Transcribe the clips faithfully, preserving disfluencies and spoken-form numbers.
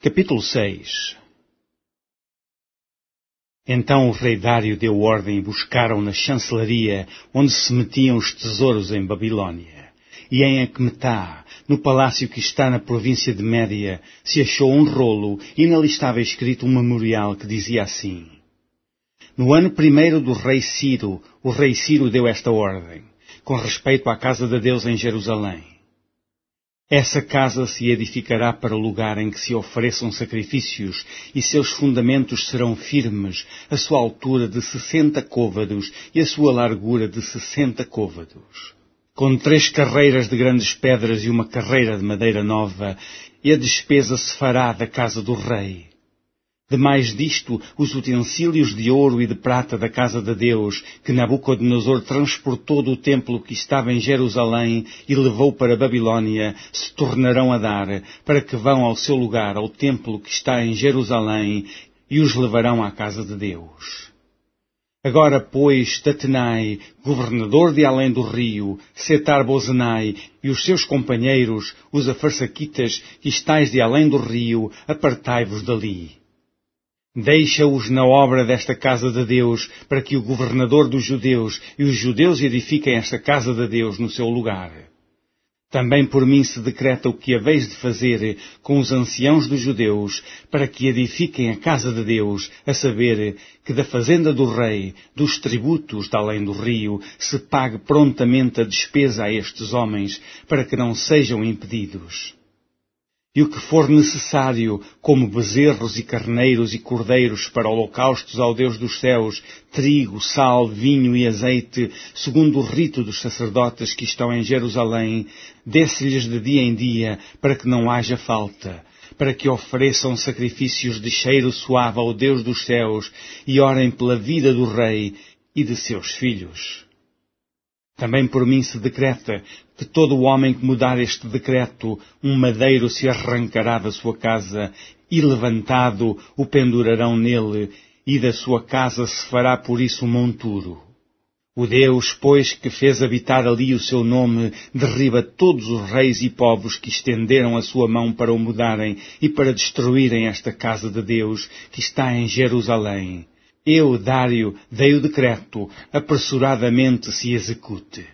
Capítulo seis. Então o rei Dário deu ordem e buscaram na chancelaria onde se metiam os tesouros em Babilônia. E em Acmetá, no palácio que está na província de Média, se achou um rolo e nele estava escrito um memorial que dizia assim: No ano primeiro do rei Ciro, o rei Ciro deu esta ordem, com respeito à casa de Deus em Jerusalém. Essa casa se edificará para o lugar em que se ofereçam sacrifícios, e seus fundamentos serão firmes, a sua altura de sessenta côvados e a sua largura de sessenta côvados. Com três carreiras de grandes pedras e uma carreira de madeira nova, e a despesa se fará da casa do rei. Demais disto, os utensílios de ouro e de prata da casa de Deus, que Nabucodonosor transportou do templo que estava em Jerusalém e levou para Babilônia, se tornarão a dar, para que vão ao seu lugar, ao templo que está em Jerusalém, e os levarão à casa de Deus. Agora, pois, Tatenai, governador de além do rio, Setar-Bozenai e os seus companheiros, os afarsaquitas, que estáis de além do rio, apartai-vos dali. Deixa-os na obra desta casa de Deus, para que o governador dos judeus e os judeus edifiquem esta casa de Deus no seu lugar. Também por mim se decreta o que haveis de fazer com os anciãos dos judeus, para que edifiquem a casa de Deus, a saber, que da fazenda do rei, dos tributos de além do rio, se pague prontamente a despesa a estes homens, para que não sejam impedidos. E o que for necessário, como bezerros e carneiros e cordeiros para holocaustos ao Deus dos céus, trigo, sal, vinho e azeite, segundo o rito dos sacerdotes que estão em Jerusalém, desse-lhes de dia em dia, para que não haja falta, para que ofereçam sacrifícios de cheiro suave ao Deus dos céus e orem pela vida do rei e de seus filhos. Também por mim se decreta que todo o homem que mudar este decreto, um madeiro se arrancará da sua casa, e levantado o pendurarão nele, e da sua casa se fará por isso um monturo. O Deus, pois, que fez habitar ali o seu nome, derriba todos os reis e povos que estenderam a sua mão para o mudarem e para destruírem esta casa de Deus, que está em Jerusalém. Eu, Dário, dei o decreto, apressuradamente se execute.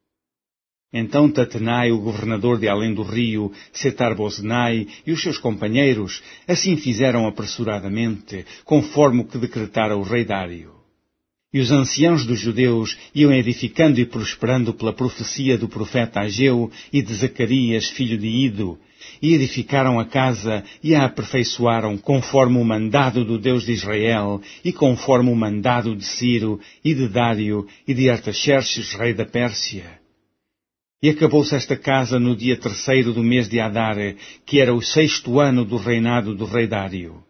Então Tatenai, o governador de além do rio, Setar-Bozenai e os seus companheiros, assim fizeram apressuradamente, conforme o que decretara o rei Dário. E os anciãos dos judeus iam edificando e prosperando pela profecia do profeta Ageu e de Zacarias, filho de Ido, e edificaram a casa e a aperfeiçoaram conforme o mandado do Deus de Israel e conforme o mandado de Ciro e de Dário e de Artaxerxes, rei da Pérsia. E acabou-se esta casa no dia terceiro do mês de Adar, que era o sexto ano do reinado do rei Dário.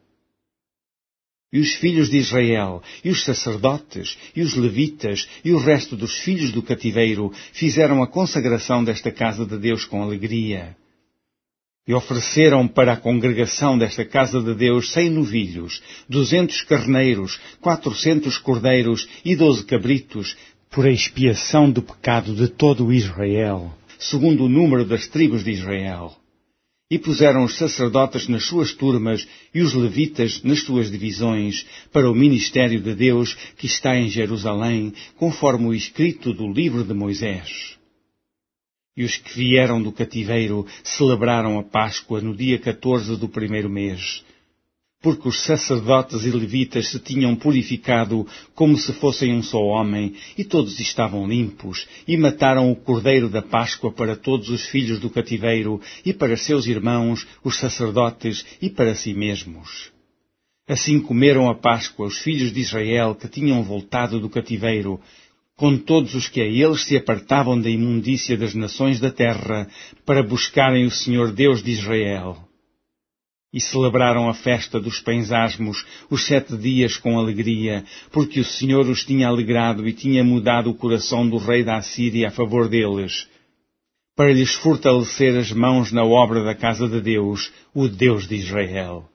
E os filhos de Israel, e os sacerdotes, e os levitas, e o resto dos filhos do cativeiro fizeram a consagração desta casa de Deus com alegria. E ofereceram para a congregação desta casa de Deus cem novilhos, duzentos carneiros, quatrocentos cordeiros e doze cabritos, por expiação do pecado de todo o Israel, segundo o número das tribos de Israel. E puseram os sacerdotes nas suas turmas e os levitas nas suas divisões, para o ministério de Deus que está em Jerusalém, conforme o escrito do livro de Moisés. E os que vieram do cativeiro celebraram a Páscoa no dia catorze do primeiro mês, porque os sacerdotes e levitas se tinham purificado como se fossem um só homem, e todos estavam limpos, e mataram o cordeiro da Páscoa para todos os filhos do cativeiro, e para seus irmãos, os sacerdotes, e para si mesmos. Assim comeram a Páscoa os filhos de Israel que tinham voltado do cativeiro, com todos os que a eles se apartavam da imundícia das nações da terra, para buscarem o Senhor Deus de Israel. E celebraram a festa dos pães asmos os sete dias com alegria, porque o Senhor os tinha alegrado e tinha mudado o coração do rei da Assíria a favor deles, para lhes fortalecer as mãos na obra da casa de Deus, o Deus de Israel.